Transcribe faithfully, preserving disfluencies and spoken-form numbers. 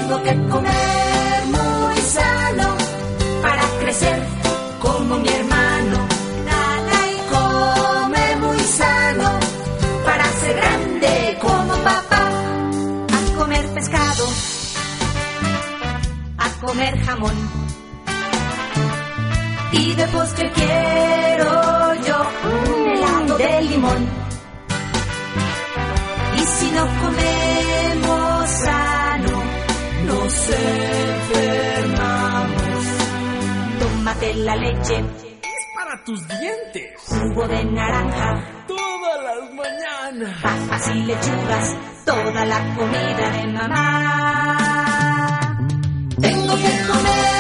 Tengo que comer muy sano para crecer como mi hermano. Nana, y come muy sano para ser grande como papá. A comer pescado, a comer jamón, y de postre quiero yo un helado de limón. Y si no comemos sano, nos enfermamos. Tómate la leche, es para tus dientes. Jugo de naranja, todas las mañanas. Papas y lechugas, toda la comida de mamá. Tengo que comer